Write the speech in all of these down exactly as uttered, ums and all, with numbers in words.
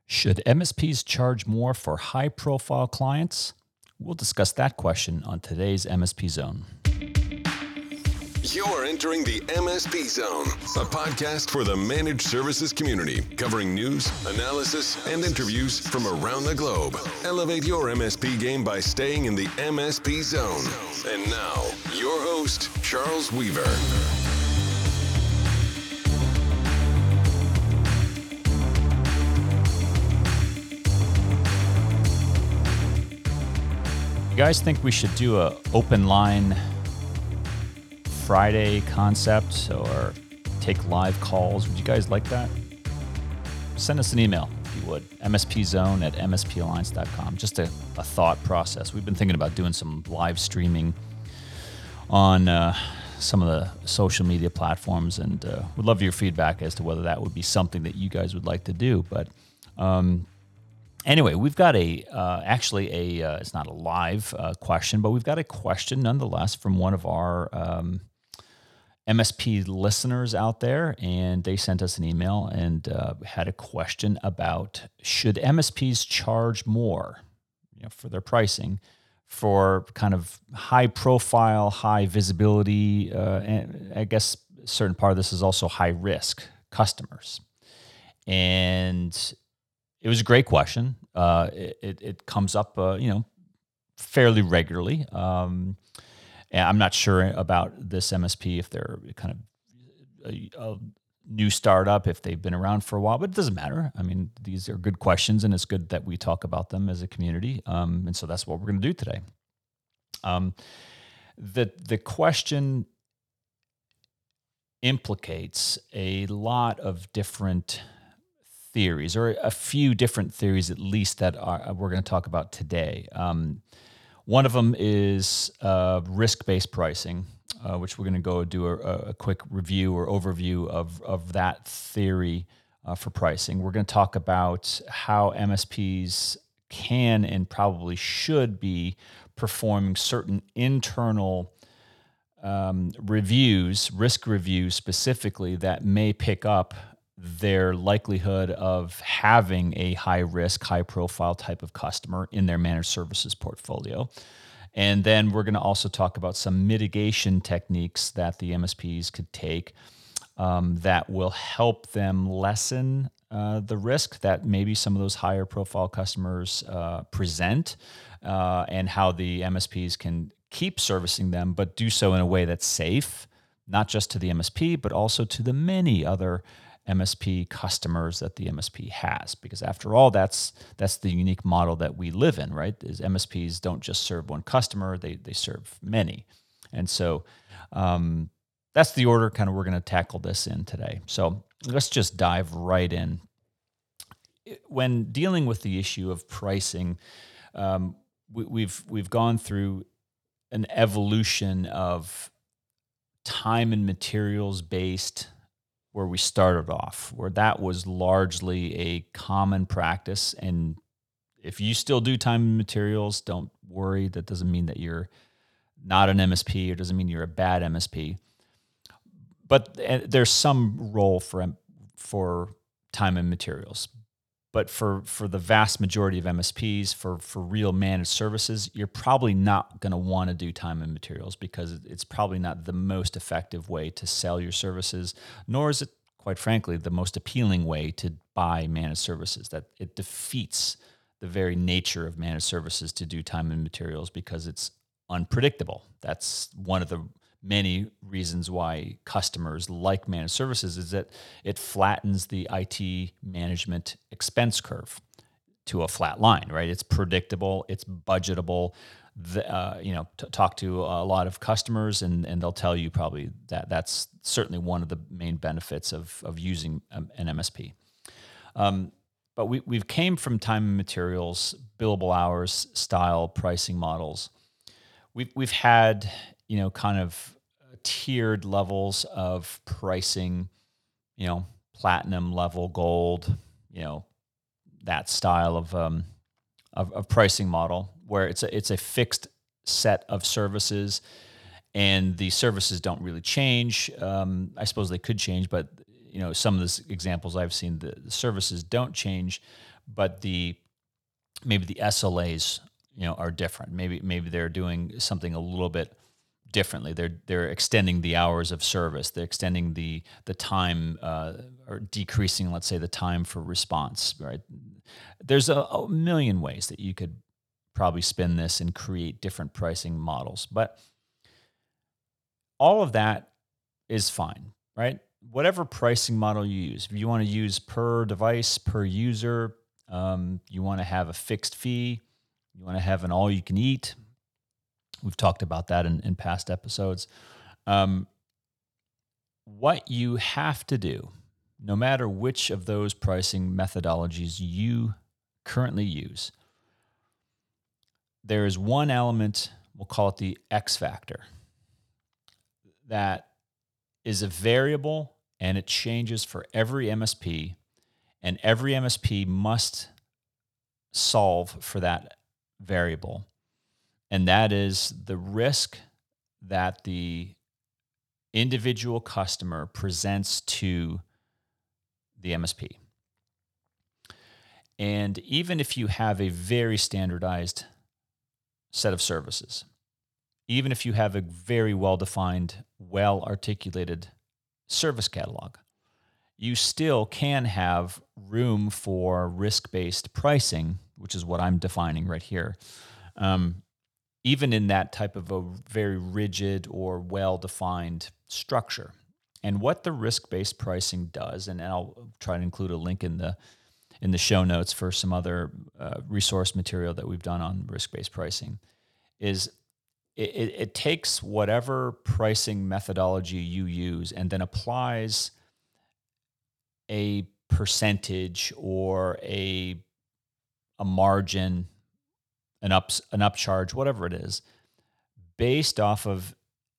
Should M S Ps charge more for high-profile clients? We'll discuss that question on today's M S P Zone. You're entering the M S P Zone, a podcast for the managed services community, covering news, analysis, and interviews from around the globe. Elevate your M S P game by staying in the M S P Zone. And now, your host, Charles Weaver. You guys think we should do a open line Friday concept or take live calls? Would you guys like that? Send us an email if you would. M S P zone at M S P alliance dot com. Just a, a thought process. We've been thinking about doing some live streaming on uh, some of the social media platforms, and uh, would love your feedback as to whether that would be something that you guys would like to do. But um, Anyway, we've got a, uh, actually a, uh, it's not a live uh, question, but we've got a question nonetheless from one of our um, M S P listeners out there, and they sent us an email and uh, had a question about should M S Ps charge more, you know, for their pricing for kind of high profile, high visibility, uh, and I guess a certain part of this is also high risk customers. And it was a great question. Uh, it, it, it comes up, uh, you know, fairly regularly. Um, and I'm not sure about this M S P, if they're kind of a, a new startup, if they've been around for a while, but it doesn't matter. I mean, these are good questions, and it's good that we talk about them as a community. Um, and so that's what we're going to do today. Um, the the question implicates a lot of different theories, or a few different theories at least, that are, we're going to talk about today. Um, one of them is uh, risk-based pricing, uh, which we're going to go do a, a quick review or overview of, of that theory uh, for pricing. We're going to talk about how M S Ps can and probably should be performing certain internal um, reviews, risk reviews specifically, that may pick up their likelihood of having a high risk, high profile type of customer in their managed services portfolio. And then we're going to also talk about some mitigation techniques that the M S Ps could take um, that will help them lessen uh, the risk that maybe some of those higher profile customers uh, present, uh, and how the M S Ps can keep servicing them, but do so in a way that's safe, not just to the M S P, but also to the many other M S P customers that the M S P has, because after all, that's that's the unique model that we live in, right? Is M S Ps don't just serve one customer; they they serve many, and so um, that's the order kind of we're going to tackle this in today. So let's just dive right in. When dealing with the issue of pricing, um, we, we've we've gone through an evolution of time and materials based, where we started off, where that was largely a common practice. And if you still do time and materials, don't worry. That doesn't mean that you're not an M S P, or doesn't mean you're a bad M S P. But uh, there's some role for for time and materials. But for, for the vast majority of M S Ps, for, for real managed services, you're probably not going to want to do time and materials, because it's probably not the most effective way to sell your services, nor is it, quite frankly, the most appealing way to buy managed services. That it defeats the very nature of managed services to do time and materials, because it's unpredictable. That's one of the many reasons why customers like managed services, is that it flattens the I T management expense curve to a flat line, right? It's predictable, it's budgetable. The, uh, you know, t- talk to a lot of customers, and, and they'll tell you probably that that's certainly one of the main benefits of of using um, an M S P. Um, but we we've came from time and materials, billable hours style pricing models. We've we've had, you know, kind of tiered levels of pricing, you know, platinum level, gold, you know, that style of um, of, of pricing model, where it's a it's a fixed set of services, and the services don't really change. Um, I suppose they could change, but you know, some of the examples I've seen, the, the services don't change, but the maybe the S L As, you know, are different. Maybe maybe they're doing something a little bit differently. They're they're extending the hours of service. They're extending the the time uh, or decreasing, let's say, the time for response. Right? There's a, a million ways that you could probably spin this and create different pricing models, but all of that is fine, right? Whatever pricing model you use, if you want to use per device, per user, um, you want to have a fixed fee, you want to have an all you can eat. We've talked about that in, in past episodes. Um, what you have to do, no matter which of those pricing methodologies you currently use, there is one element, we'll call it the X factor, that is a variable and it changes for every M S P, and every M S P must solve for that variable. And that is the risk that the individual customer presents to the M S P. And even if you have a very standardized set of services, even if you have a very well-defined, well-articulated service catalog, you still can have room for risk-based pricing, which is what I'm defining right here, um, even in that type of a very rigid or well-defined structure. And what the risk-based pricing does, and I'll try to include a link in the in the show notes for some other uh, resource material that we've done on risk-based pricing, is It, it, it takes whatever pricing methodology you use and then applies a percentage or a a margin, an ups an upcharge, whatever it is, based off of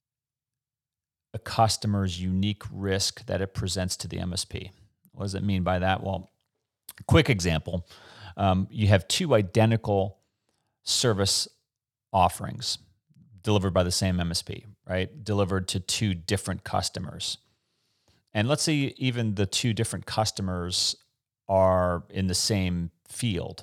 a customer's unique risk that it presents to the M S P. What does it mean by that? Well, quick example: um, you have two identical service offerings delivered by the same M S P, right? Delivered to two different customers. And let's say even the two different customers are in the same field.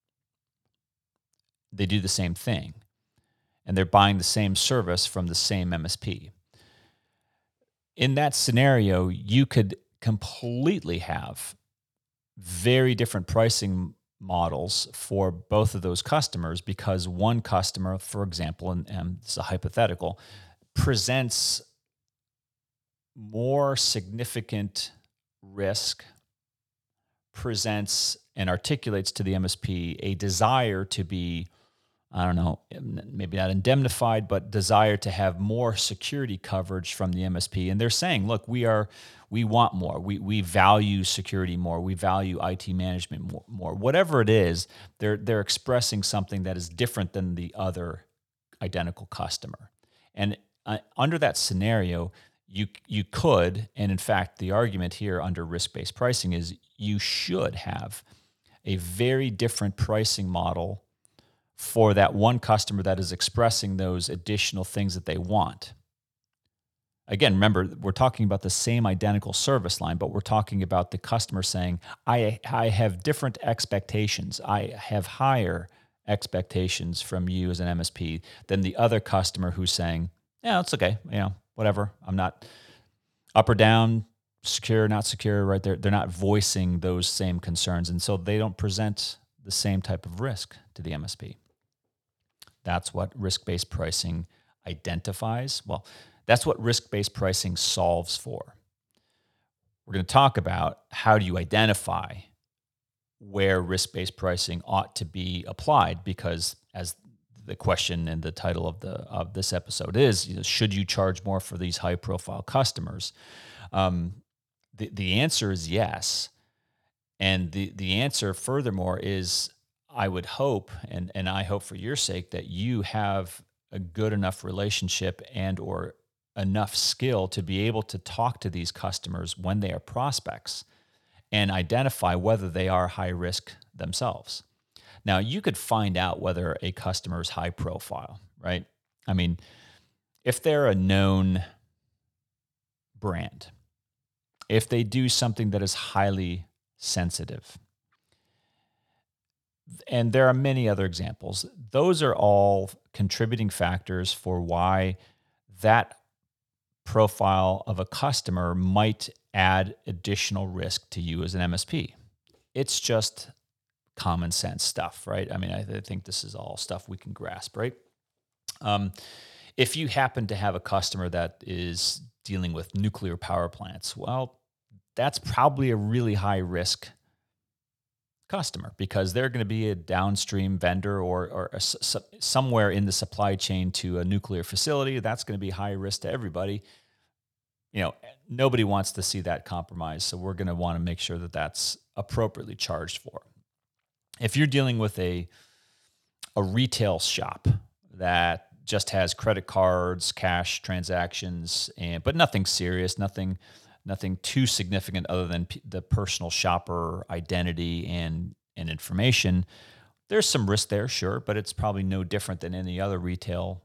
They do the same thing, and they're buying the same service from the same M S P. In that scenario, you could completely have very different pricing models for both of those customers, because one customer, for example, and, and it's a hypothetical, presents more significant risk, presents and articulates to the M S P a desire to be, I don't know, maybe not indemnified, but desire to have more security coverage from the M S P. And they're saying, look, we are, we want more. We we value security more. We value I T management more. more. Whatever it is, they're they're expressing something that is different than the other identical customer. And uh, under that scenario, you you could, and in fact, the argument here under risk-based pricing is you should have a very different pricing model for that one customer that is expressing those additional things that they want. Again, remember, we're talking about the same identical service line, but we're talking about the customer saying, I, I have different expectations. I have higher expectations from you as an M S P than the other customer who's saying, yeah, it's okay. You know, whatever. I'm not up or down, secure, not secure, right? They're, they're not voicing those same concerns. And so they don't present the same type of risk to the M S P. That's what risk-based pricing identifies. Well, that's what risk-based pricing solves for. We're going to talk about how do you identify where risk-based pricing ought to be applied, because as the question and the title of the of this episode is, you know, should you charge more for these high-profile customers? Um, the the answer is yes, and the the answer, furthermore, is I would hope, and and I hope for your sake, that you have a good enough relationship and or enough skill to be able to talk to these customers when they are prospects and identify whether they are high risk themselves. Now, you could find out whether a customer is high profile, right? I mean, if they're a known brand, if they do something that is highly sensitive, and there are many other examples. Those are all contributing factors for why that profile of a customer might add additional risk to you as an M S P. It's just common sense stuff, right? I mean, I, I think this is all stuff we can grasp, right? Um, if you happen to have a customer that is dealing with nuclear power plants, well, that's probably a really high risk customer because they're going to be a downstream vendor or, or a, somewhere in the supply chain to a nuclear facility. That's going to be high risk to everybody. You know, nobody wants to see that compromise. So we're going to want to make sure that that's appropriately charged for. If you're dealing with a, a retail shop that just has credit cards, cash transactions, and but nothing serious, nothing nothing too significant other than p- the personal shopper identity and, and information, there's some risk there, sure, but it's probably no different than any other retail,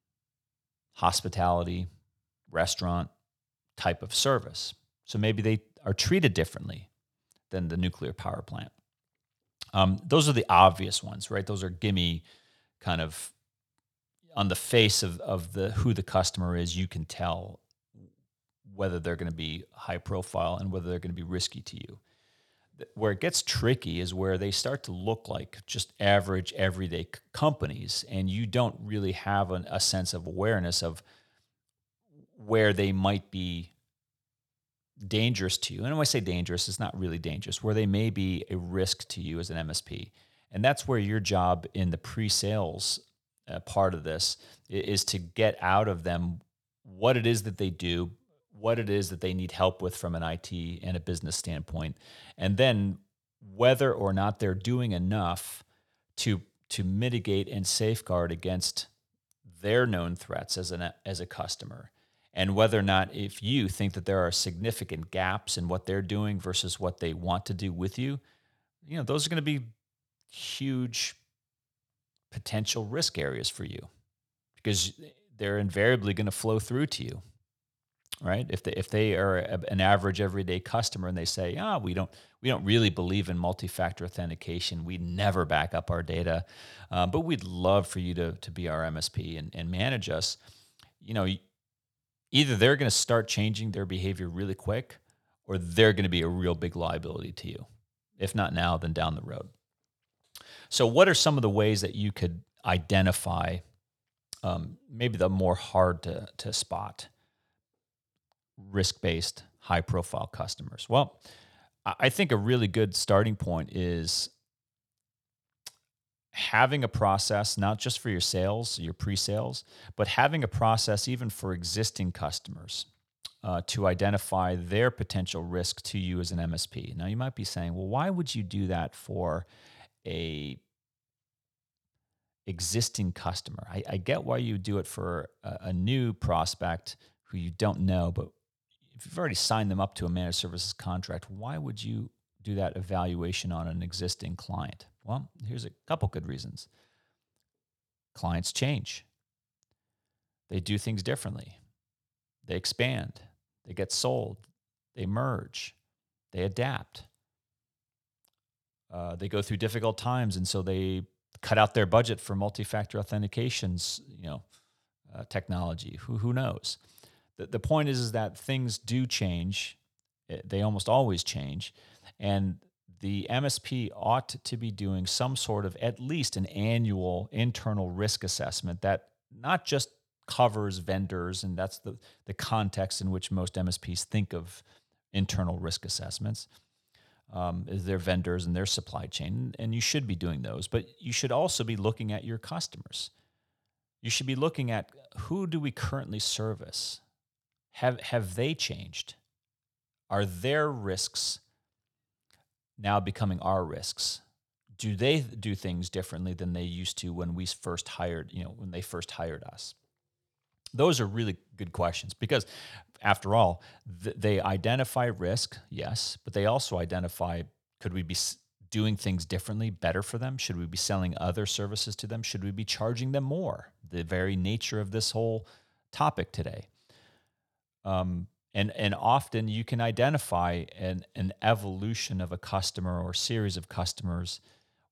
hospitality, restaurant type of service. So maybe they are treated differently than the nuclear power plant. Um, those are the obvious ones, right? Those are gimme kind of on the face of, of the who the customer is. You can tell whether they're going to be high profile and whether they're going to be risky to you. Where it gets tricky is where they start to look like just average, everyday c- companies, and you don't really have an, a sense of awareness of where they might be dangerous to you. And when I say dangerous, it's not really dangerous, where they may be a risk to you as an M S P. And that's where your job in the pre-sales uh, part of this is to get out of them what it is that they do, what it is that they need help with from an I T and a business standpoint, and then whether or not they're doing enough to to mitigate and safeguard against their known threats as an as a customer, and whether or not if you think that there are significant gaps in what they're doing versus what they want to do with you, you know, those are going to be huge potential risk areas for you because they're invariably going to flow through to you. Right? If they if they are a, an average everyday customer and they say, "Ah, oh, we don't we don't really believe in multi-factor authentication. We never back up our data, uh, but we'd love for you to to be our M S P and, and manage us." You know, either they're going to start changing their behavior really quick, or they're going to be a real big liability to you. If not now, then down the road. So, what are some of the ways that you could identify um, maybe the more hard to to spot risk-based, high-profile customers? Well, I think a really good starting point is having a process, not just for your sales, your pre-sales, but having a process even for existing customers uh, to identify their potential risk to you as an M S P. Now, you might be saying, well, why would you do that for a existing customer? I, I get why you do it for a, a new prospect who you don't know, but if you've already signed them up to a managed services contract, why would you do that evaluation on an existing client? Well, here's a couple good reasons. Clients change. They do things differently. They expand. They get sold. They merge. They adapt. Uh, they go through difficult times, and so they cut out their budget for multi-factor authentications, you know, uh, technology. Who who knows? The, the point is, is that things do change. They almost always change. And the M S P ought to be doing some sort of at least an annual internal risk assessment that not just covers vendors, and that's the, the context in which most M S Ps think of internal risk assessments, um, is their vendors and their supply chain. And you should be doing those. But you should also be looking at your customers. You should be looking at who do we currently service? Have have they changed? Are their risks now becoming our risks? Do they do things differently than they used to when we first hired, you know, when they first hired us? Those are really good questions because, after all, th- they identify risk, yes, but they also identify, could we be s- doing things differently, better for them? Should we be selling other services to them? Should we be charging them more? The very nature of this whole topic today. Um, and and often you can identify an, an evolution of a customer or series of customers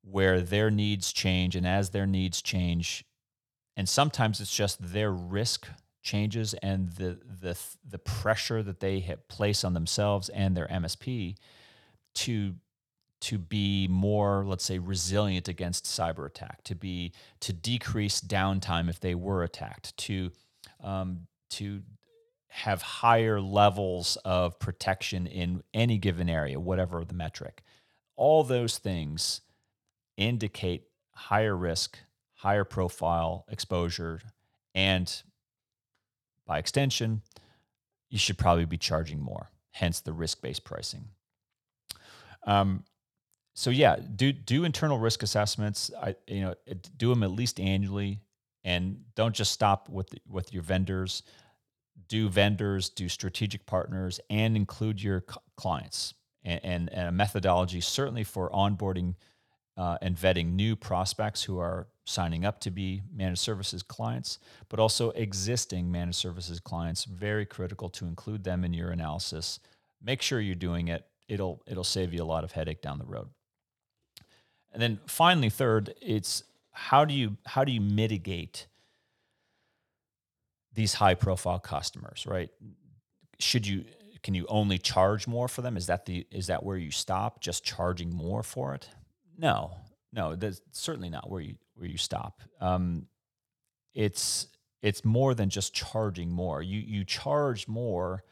where their needs change, and as their needs change, and sometimes it's just their risk changes and the the the pressure that they have place on themselves and their M S P to to be more, let's say, resilient against cyber attack, to be to decrease downtime if they were attacked, to um, to have higher levels of protection in any given area, whatever the metric. All those things indicate higher risk, higher profile exposure, and by extension, you should probably be charging more, hence the risk-based pricing. Um, so yeah, do do internal risk assessments. I you know do them at least annually, and don't just stop with with your vendors. Do vendors, do strategic partners, and include your c- clients, and, and, and a methodology certainly for onboarding uh, and vetting new prospects who are signing up to be managed services clients, but also existing managed services clients. Very critical to include them in your analysis. Make sure you're doing it. It'll it'll save you a lot of headache down the road. And then finally, third, it's how do you how do you mitigate these high profile customers, right? Should you can you only charge more for them? Is that the is that where you stop, just charging more for it? No, no, that's certainly not where you where you stop. Um, it's it's more than just charging more. You you charge more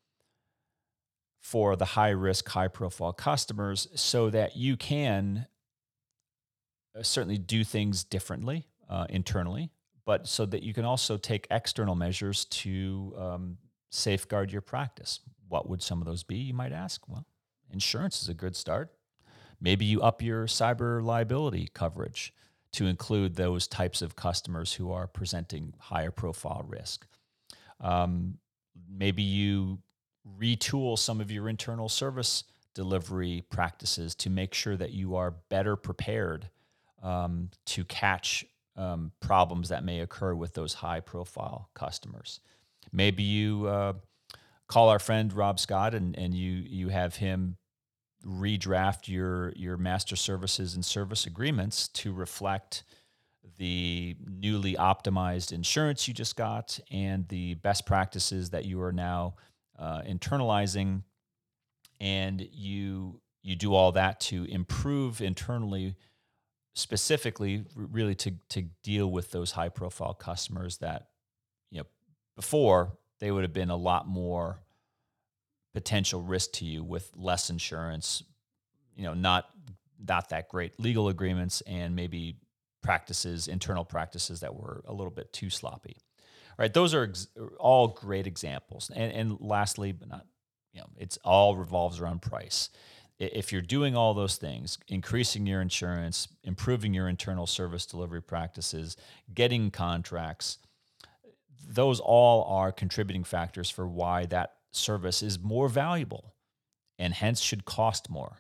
for the high risk, high profile customers so that you can uh, certainly do things differently uh, internally, but so that you can also take external measures to um, safeguard your practice. What would some of those be, you might ask? Well, insurance is a good start. Maybe you up your cyber liability coverage to include those types of customers who are presenting higher profile risk. Um, maybe you retool some of your internal service delivery practices to make sure that you are better prepared um, to catch um, problems that may occur with those high profile customers. Maybe you uh, call our friend Rob Scott and, and you you have him redraft your your master services and service agreements to reflect the newly optimized insurance you just got and the best practices that you are now uh, internalizing, and you you do all that to improve internally, specifically really to to deal with those high profile customers that, you know, before they would have been a lot more potential risk to you with less insurance, you know, not not that great legal agreements, and maybe practices, internal practices that were a little bit too sloppy. Right? Those are ex- all great examples. And and lastly, but not, you know, it's all revolves around price. I- If you're doing all those things, increasing your insurance, improving your internal service delivery practices, getting contracts, those all are contributing factors for why that service is more valuable and hence should cost more.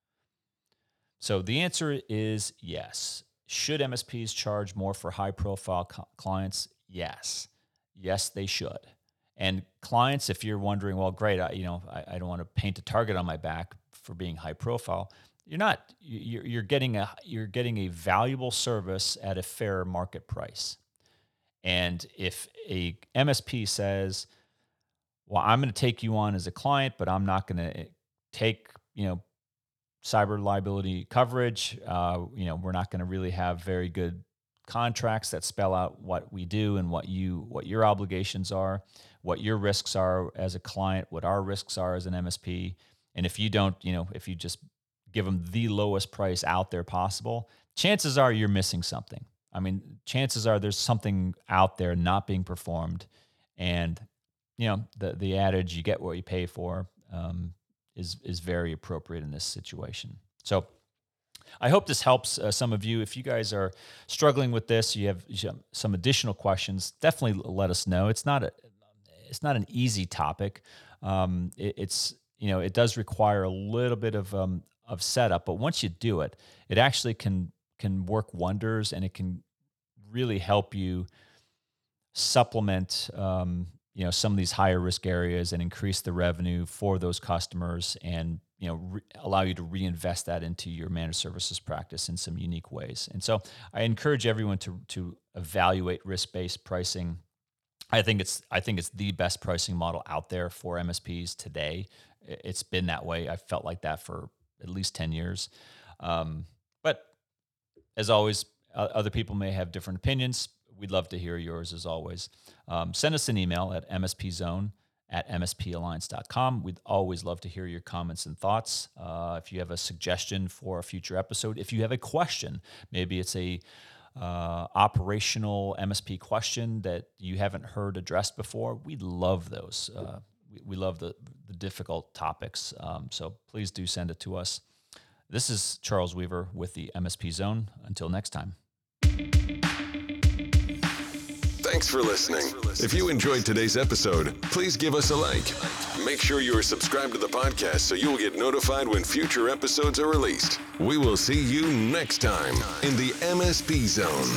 So the answer is yes. Should M S Ps charge more for high profile co- clients? Yes. Yes, they should. And clients, if you're wondering, well, great, I, you know, I, I don't want to paint a target on my back for being high profile. You're not. You're, you're getting a you're getting a valuable service at a fair market price. And if a M S P says, well, I'm going to take you on as a client, but I'm not going to take, you know, cyber liability coverage. Uh, you know, we're not going to really have very good contracts that spell out what we do and what you what your obligations are, what your risks are as a client, what our risks are as an M S P. And if you don't, you know, if you just give them the lowest price out there possible, chances are you're missing something. I mean, chances are there's something out there not being performed, and you know the the adage "you get what you pay for" um, is is very appropriate in this situation. So I hope this helps uh, some of you. If you guys are struggling with this, you have some additional questions, definitely let us know. It's not a it's not an easy topic. Um, it, it's you know it does require a little bit of um, of setup, but once you do it, it actually can can work wonders, and it can really help you supplement um, you know some of these higher risk areas and increase the revenue for those customers, and you know, re- allow you to reinvest that into your managed services practice in some unique ways. And so I encourage everyone to to evaluate risk-based pricing. I think it's I think it's the best pricing model out there for M S Ps today. I- It's been that way. I felt like that for at least ten years. Um, but as always, uh, other people may have different opinions. We'd love to hear yours as always. Um, send us an email at m s p zone at m s p alliance dot com. We'd always love to hear your comments and thoughts. Uh, if you have a suggestion for a future episode, if you have a question, maybe it's a uh, operational M S P question that you haven't heard addressed before, we love those. Uh, we, we love the, the difficult topics. Um, so please do send it to us. This is Charles Weaver with the M S P Zone. Until next time. Thanks for listening. If you enjoyed today's episode, please give us a like. Make sure you are subscribed to the podcast so you will get notified when future episodes are released. We will see you next time in the M S P Zone.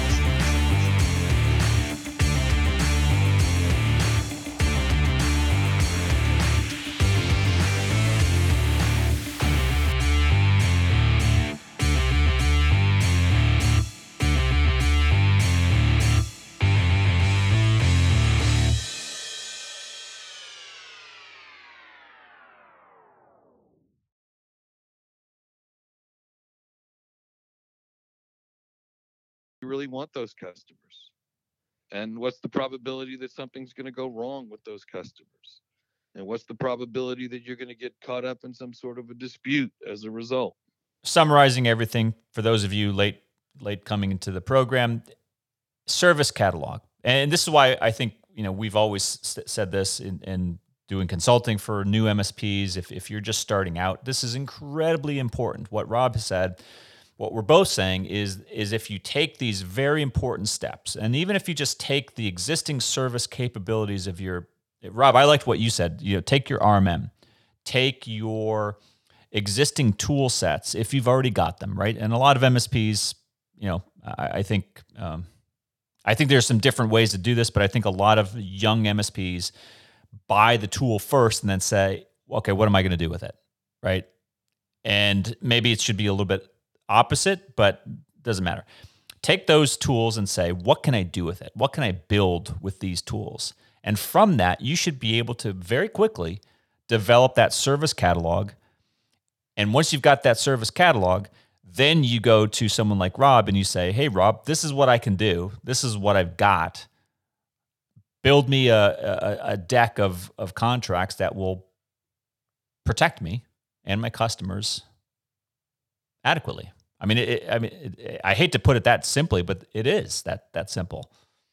You really want those customers? And what's the probability that something's going to go wrong with those customers? And what's the probability that you're going to get caught up in some sort of a dispute as a result? Summarizing everything for those of you late late coming into the program, service catalog. And this is why I think, you know, we've always said this in, in doing consulting for new M S Ps. If, if you're just starting out, this is incredibly important. What Rob has said, what we're both saying is, is if you take these very important steps, and even if you just take the existing service capabilities of your, Rob, I liked what you said, you know, take your R M M, take your existing tool sets, if you've already got them, right? And a lot of M S Ps, you know, I, I think, um, I think there's some different ways to do this, but I think a lot of young M S Ps buy the tool first and then say, okay, what am I going to do with it, right? And maybe it should be a little bit opposite, but doesn't matter. Take those tools and say, what can I do with it? What can I build with these tools? And from that, you should be able to very quickly develop that service catalog. And once you've got that service catalog, then you go to someone like Rob and you say, hey, Rob, this is what I can do. This is what I've got. Build me a, a, a deck of, of contracts that will protect me and my customers adequately. I mean, it, I mean, it, I hate to put it that simply, but it is that that simple.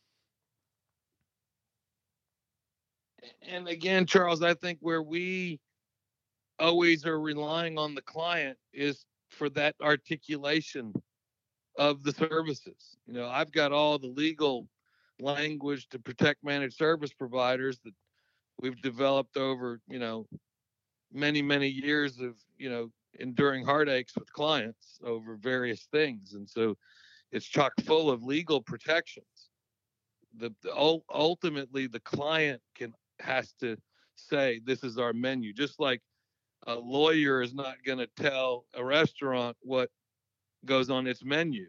And again, Charles, I think where we always are relying on the client is for that articulation of the services. You know, I've got all the legal language to protect managed service providers that we've developed over, you know, many, many years of, you know, enduring heartaches with clients over various things. And so it's chock full of legal protections. The, the ultimately the client can has to say, this is our menu. Just like a lawyer is not going to tell a restaurant what goes on its menu.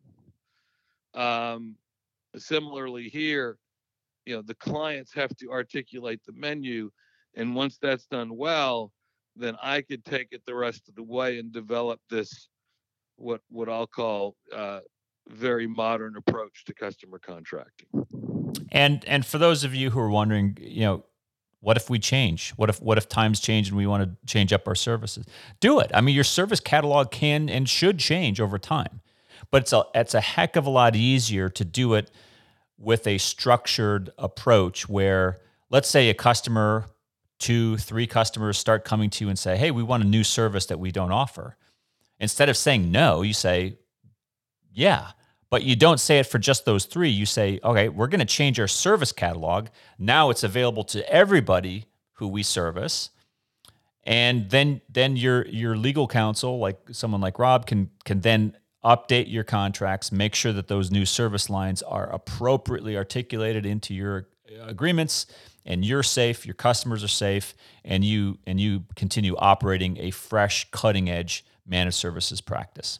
Um, similarly here, you know, the clients have to articulate the menu. And once that's done well, then I could take it the rest of the way and develop this, what, what I'll call uh, very modern approach to customer contracting. And and for those of you who are wondering, you know, what if we change? What if what if times change and we want to change up our services? Do it. I mean, your service catalog can and should change over time, but it's a it's a heck of a lot easier to do it with a structured approach where, let's say, a customer, two, three customers start coming to you and say, hey, we want a new service that we don't offer. Instead of saying no, you say, yeah. But you don't say it for just those three. You say, okay, we're going to change our service catalog. Now it's available to everybody who we service. And then then your your legal counsel, like someone like Rob, can can then update your contracts, make sure that those new service lines are appropriately articulated into your agreements, and you're safe, your customers are safe, and you and you continue operating a fresh, cutting-edge managed services practice.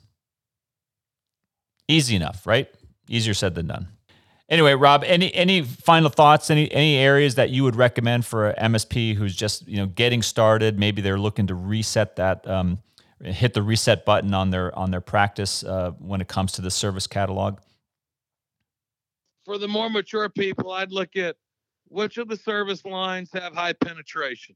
Easy enough, right? Easier said than done. Anyway, Rob, any any final thoughts? Any any areas that you would recommend for an M S P who's just you know getting started? Maybe they're looking to reset that, um, hit the reset button on their on their practice uh, when it comes to the service catalog. For the more mature people, I'd look at which of the service lines have high penetration,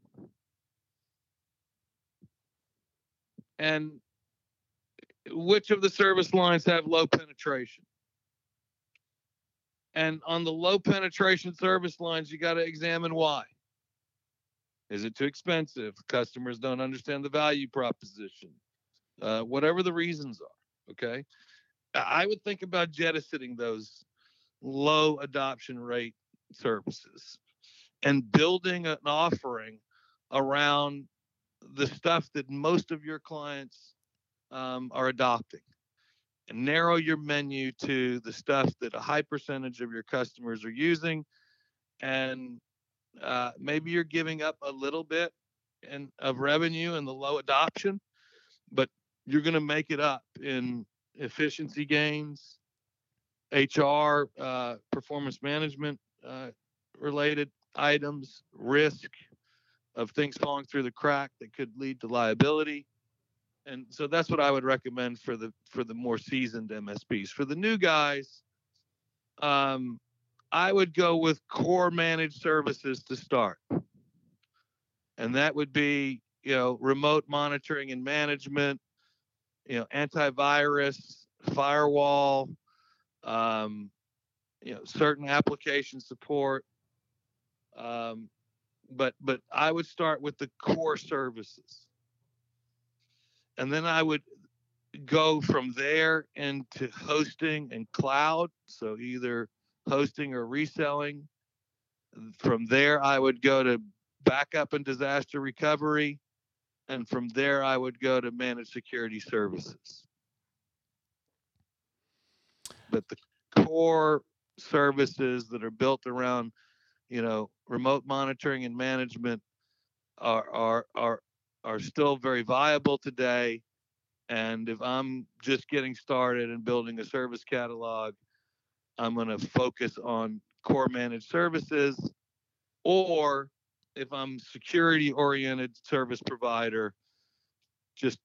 and which of the service lines have low penetration. And on the low penetration service lines, you got to examine why. Is it too expensive? Customers don't understand the value proposition. Uh, whatever the reasons are, okay? I would think about jettisoning those low adoption rate services and building an offering around the stuff that most of your clients um, are adopting. And narrow your menu to the stuff that a high percentage of your customers are using. And uh, maybe you're giving up a little bit in, of revenue in the low adoption, but you're going to make it up in efficiency gains, H R, uh, performance management uh, related items, risk of things falling through the crack that could lead to liability. And so that's what I would recommend for the for the more seasoned M S Ps. For the new guys, um, I would go with core managed services to start. And that would be, you know, remote monitoring and management, you know, antivirus, firewall, um, you know, certain application support. Um, but but I would start with the core services. And then I would go from there into hosting and cloud. So either hosting or reselling. From there, I would go to backup and disaster recovery. And from there, I would go to managed security services. But the core services that are built around, you know, remote monitoring and management are are are are still very viable today. And if I'm just getting started and building a service catalog, I'm going to focus on core managed services. Or if I'm security oriented service provider, just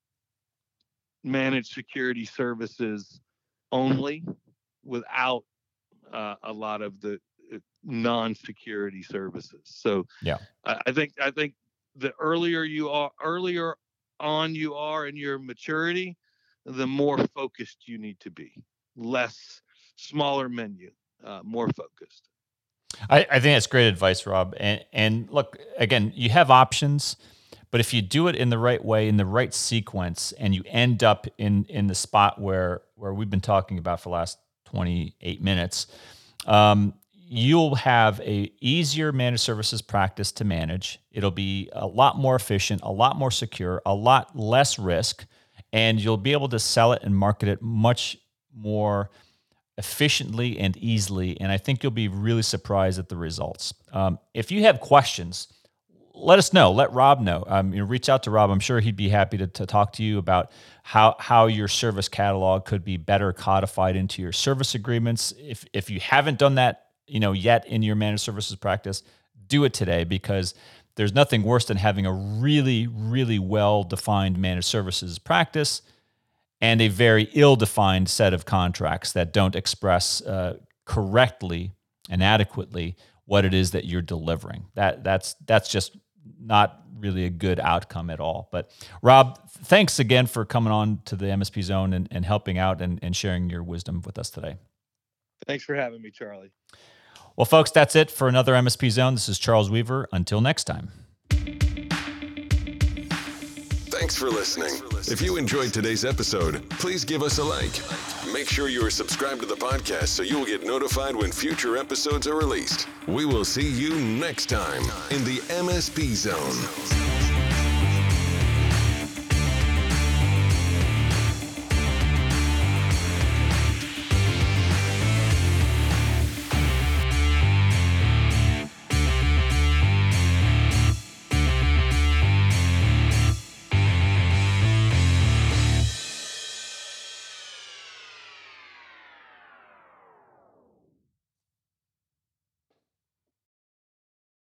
managed security services only without uh, a lot of the non-security services. So yeah, I, I think I think the earlier you are, earlier on you are in your maturity, the more focused you need to be. Less, smaller menu, uh, more focused. I, I think that's great advice, Rob. And and look, again, you have options, but if you do it in the right way, in the right sequence, and you end up in in the spot where where we've been talking about for the last twenty-eight minutes, um, you'll have a easier managed services practice to manage. It'll be a lot more efficient, a lot more secure, a lot less risk, and you'll be able to sell it and market it much more efficiently and easily. And I think you'll be really surprised at the results. Um, if you have questions, let us know. Let Rob know. Um, you know, reach out to Rob. I'm sure he'd be happy to, to talk to you about how how your service catalog could be better codified into your service agreements. If if you haven't done that, you know, yet in your managed services practice, do it today, because there's nothing worse than having a really, really well-defined managed services practice and a very ill-defined set of contracts that don't express uh, correctly and adequately what it is that you're delivering. That that's that's just not really a good outcome at all. But Rob, thanks again for coming on to the M S P Zone and, and helping out and, and sharing your wisdom with us today. Thanks for having me, Charlie. Well, folks, that's it for another M S P Zone. This is Charles Weaver. Until next time. Thanks for listening. If you enjoyed today's episode, please give us a like. Make sure you are subscribed to the podcast so you will get notified when future episodes are released. We will see you next time in the M S P Zone.